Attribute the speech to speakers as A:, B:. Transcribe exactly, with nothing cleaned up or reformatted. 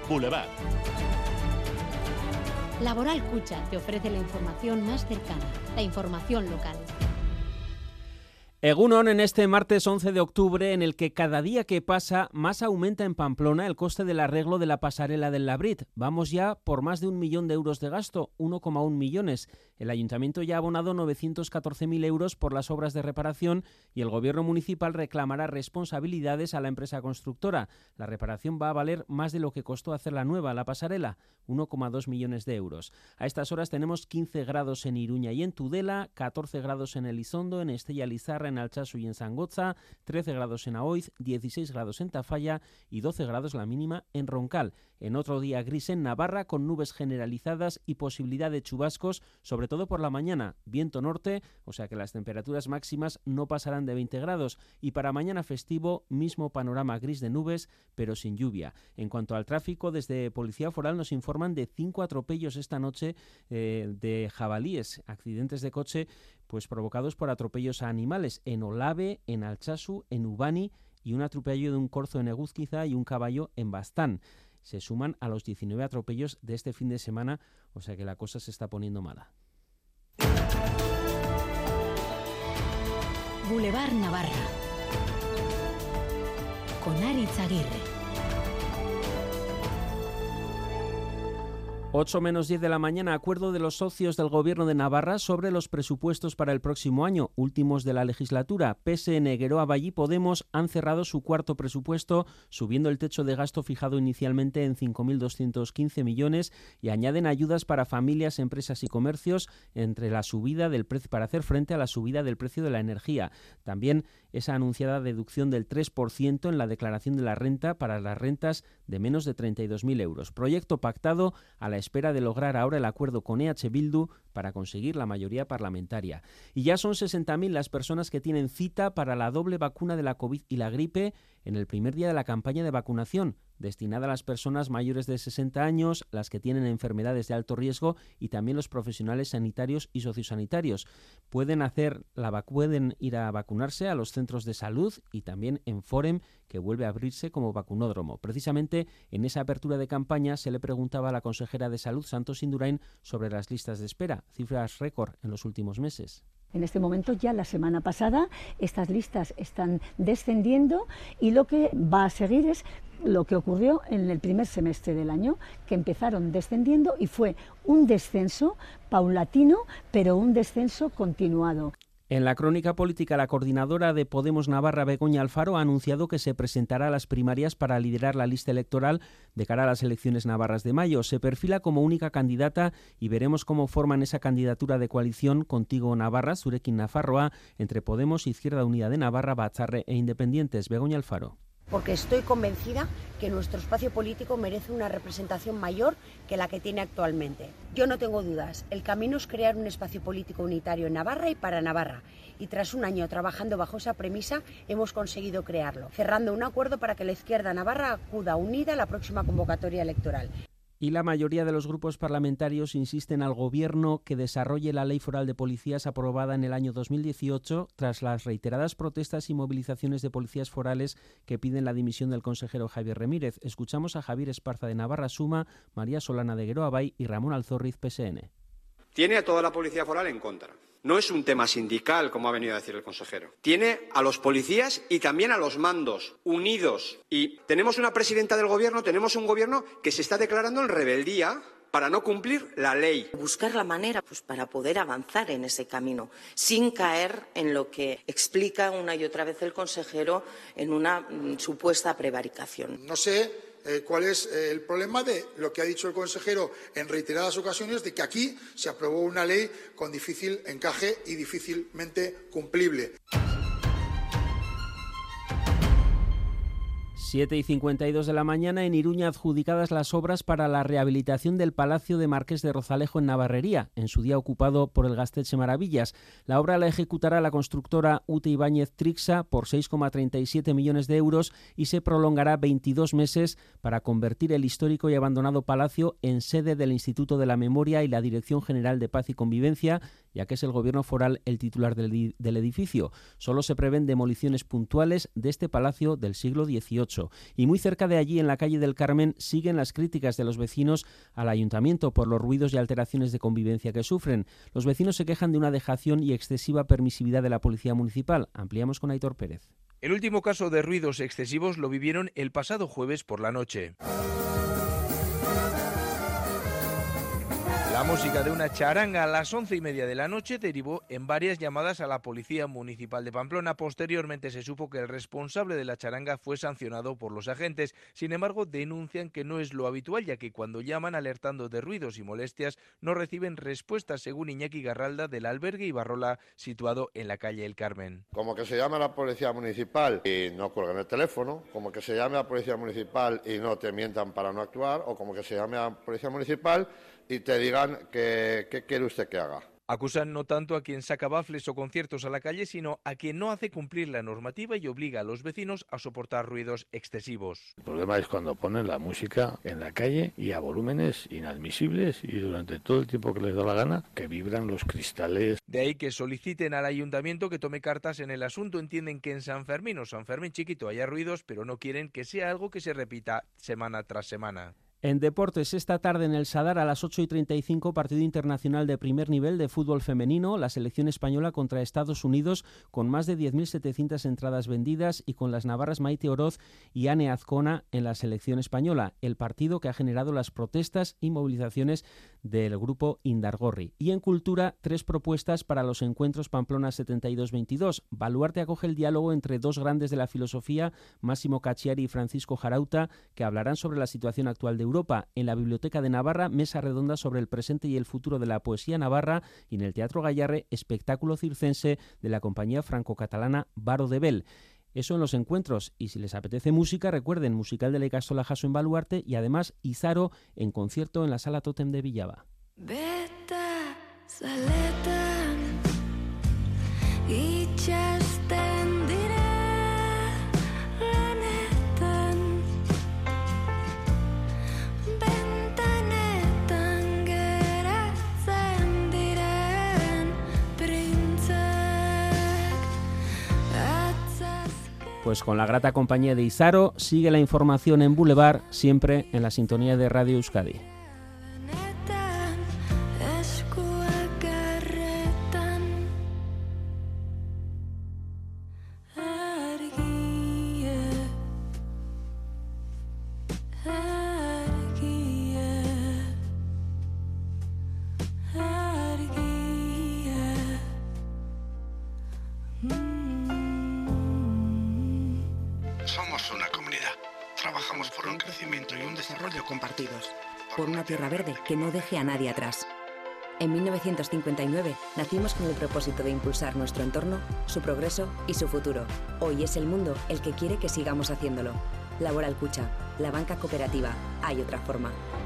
A: Boulevard.
B: Laboral Cucha te ofrece la información más cercana, la información local.
C: Egunon, en este martes once de octubre, en el que cada día que pasa más aumenta en Pamplona el coste del arreglo de la pasarela del Labrit. Vamos ya por más de un millón de euros de gasto, uno coma uno millones. El Ayuntamiento ya ha abonado novecientos catorce mil euros por las obras de reparación y el Gobierno municipal reclamará responsabilidades a la empresa constructora. La reparación va a valer más de lo que costó hacer la nueva, la pasarela, uno coma dos millones de euros. A estas horas tenemos quince grados en Iruña y en Tudela, catorce grados en Elizondo, en Estella Lizarra, en Altsasu y en Zangotza, trece grados en Aoiz, dieciséis grados en Tafalla y doce grados la mínima en Roncal. En otro día gris en Navarra, con nubes generalizadas y posibilidad de chubascos, sobre todo por la mañana. Viento norte, o sea que las temperaturas máximas no pasarán de veinte grados. Y para mañana festivo, mismo panorama gris de nubes, pero sin lluvia. En cuanto al tráfico, desde Policía Foral nos informan de cinco atropellos esta noche eh, de jabalíes, accidentes de coche pues provocados por atropellos a animales en Olave, en Altsasu, en Ubani y un atropello de un corzo en Eguzquiza y un caballo en Bastán. Se suman a los diecinueve atropellos de este fin de semana, o sea que la cosa se está poniendo mala.
B: Boulevard Navarra con Aritz Aguirre.
C: ocho menos diez de la mañana, acuerdo de los socios del Gobierno de Navarra sobre los presupuestos para el próximo año, últimos de la legislatura. P S N, Geroa Bai y Podemos han cerrado su cuarto presupuesto, subiendo el techo de gasto fijado inicialmente en cinco mil doscientos quince millones y añaden ayudas para familias, empresas y comercios entre la subida del precio para hacer frente a la subida del precio de la energía. También esa anunciada deducción del tres por ciento en la declaración de la renta para las rentas de menos de treinta y dos mil euros. Proyecto pactado a la espera de lograr ahora el acuerdo con E H Bildu para conseguir la mayoría parlamentaria. Y ya son sesenta mil las personas que tienen cita para la doble vacuna de la COVID y la gripe en el primer día de la campaña de vacunación, destinada a las personas mayores de sesenta años, las que tienen enfermedades de alto riesgo y también los profesionales sanitarios y sociosanitarios. Pueden hacer la pueden ir a vacunarse a los centros de salud y también en Forem, que vuelve a abrirse como vacunódromo. Precisamente en esa apertura de campaña se le preguntaba a la consejera de Salud, Santos Indurain, sobre las listas de espera, cifras récord en los últimos meses.
D: En este momento, ya la semana pasada, estas listas están descendiendo y lo que va a seguir es lo que ocurrió en el primer semestre del año, que empezaron descendiendo y fue un descenso paulatino, pero un descenso continuado.
C: En la crónica política, la coordinadora de Podemos Navarra, Begoña Alfaro, ha anunciado que se presentará a las primarias para liderar la lista electoral de cara a las elecciones navarras de mayo. Se perfila como única candidata y veremos cómo forman esa candidatura de coalición Contigo Navarra, Zurekin Nafarroa, entre Podemos, Izquierda Unida de Navarra, Batzarre e Independientes. Begoña Alfaro.
E: Porque estoy convencida que nuestro espacio político merece una representación mayor que la que tiene actualmente. Yo no tengo dudas, el camino es crear un espacio político unitario en Navarra y para Navarra, y tras un año trabajando bajo esa premisa hemos conseguido crearlo, cerrando un acuerdo para que la izquierda navarra acuda unida a la próxima convocatoria electoral.
C: Y la mayoría de los grupos parlamentarios insisten al Gobierno que desarrolle la Ley Foral de Policías aprobada en el año dos mil dieciocho tras las reiteradas protestas y movilizaciones de policías forales que piden la dimisión del consejero Javier Remírez. Escuchamos a Javier Esparza de Navarra Suma, María Solana de Geroa Bai y Ramón Alzorriz, P S N.
F: Tiene a toda la policía foral en contra. No es un tema sindical, como ha venido a decir el consejero. Tiene a los policías y también a los mandos unidos. Y tenemos una presidenta del gobierno, tenemos un gobierno que se está declarando en rebeldía para no cumplir la ley.
G: Buscar la manera pues, para poder avanzar en ese camino, sin caer en lo que explica una y otra vez el consejero en una mm, supuesta prevaricación.
H: No sé Eh, cuál es eh, el problema de lo que ha dicho el consejero en reiteradas ocasiones, de que aquí se aprobó una ley con difícil encaje y difícilmente cumplible.
C: siete y cincuenta y dos de la mañana, en Iruña adjudicadas las obras para la rehabilitación del Palacio de Marqués de Rozalejo en Navarrería, en su día ocupado por el Gaztetxe Maravillas. La obra la ejecutará la constructora Ute Ibáñez Trixa por seis coma treinta y siete millones de euros y se prolongará veintidós meses para convertir el histórico y abandonado palacio en sede del Instituto de la Memoria y la Dirección General de Paz y Convivencia ya que es el gobierno foral el titular del, del edificio. Solo se prevén demoliciones puntuales de este palacio del siglo dieciocho. Y muy cerca de allí, en la calle del Carmen, siguen las críticas de los vecinos al ayuntamiento por los ruidos y alteraciones de convivencia que sufren. Los vecinos se quejan de una dejación y excesiva permisividad de la policía municipal. Ampliamos con Aitor Pérez.
A: El último caso de ruidos excesivos lo vivieron el pasado jueves por la noche. La música de una charanga a las once y media de la noche derivó en varias llamadas a la Policía Municipal de Pamplona. Posteriormente se supo que el responsable de la charanga fue sancionado por los agentes. Sin embargo, denuncian que no es lo habitual, ya que cuando llaman alertando de ruidos y molestias no reciben respuestas, según Iñaki Garralda del albergue Ibarrola, situado en la calle El Carmen.
I: Como que se llame a la Policía Municipal y no cuelgan el teléfono, como que se llame a la Policía Municipal y no te mientan para no actuar, o como que se llame a la Policía Municipal y te digan que qué quiere usted que haga.
A: Acusan no tanto a quien saca bafles o conciertos a la calle, sino a quien no hace cumplir la normativa y obliga a los vecinos a soportar ruidos excesivos.
J: El problema es cuando ponen la música en la calle y a volúmenes inadmisibles y durante todo el tiempo que les da la gana, que vibran los cristales.
A: De ahí que soliciten al ayuntamiento que tome cartas en el asunto. Entienden que en San Fermín o San Fermín Chiquito haya ruidos, pero no quieren que sea algo que se repita semana tras semana.
C: En deportes, esta tarde en el Sadar a las ocho y treinta y cinco, partido internacional de primer nivel de fútbol femenino, la selección española contra Estados Unidos, con más de diez mil setecientas entradas vendidas y con las navarras Maite Oroz y Ane Azcona en la selección española, el partido que ha generado las protestas y movilizaciones del grupo Indargorri. Y en cultura, tres propuestas para los encuentros Pamplona setenta y dos veintidós. Baluarte acoge el diálogo entre dos grandes de la filosofía, Máximo Cacciari y Francisco Jarauta, que hablarán sobre la situación actual de Europa. En la Biblioteca de Navarra, mesa redonda sobre el presente y el futuro de la poesía navarra, y en el Teatro Gallarre, espectáculo circense de la compañía franco-catalana Baro de Bel. Eso en los encuentros, y si les apetece música, recuerden, musical de la Ikastola Jaso en Baluarte y además Izaro en concierto en la Sala Tótem de Villaba.
K: Beta, zaletan, itxasten dira lanetan, bentanetan geratzen diren printzak atzaz.
C: Pues con la grata compañía de Izaro, sigue la información en Boulevard, siempre en la sintonía de Radio Euskadi.
L: Somos una comunidad. Trabajamos por un crecimiento y un desarrollo compartidos. Por una tierra verde que no deje a nadie atrás.
M: En mil novecientos cincuenta y nueve nacimos con el propósito de impulsar nuestro entorno, su progreso y su futuro. Hoy es el mundo el que quiere que sigamos haciéndolo. Laboral Cucha, la banca cooperativa. Hay otra forma.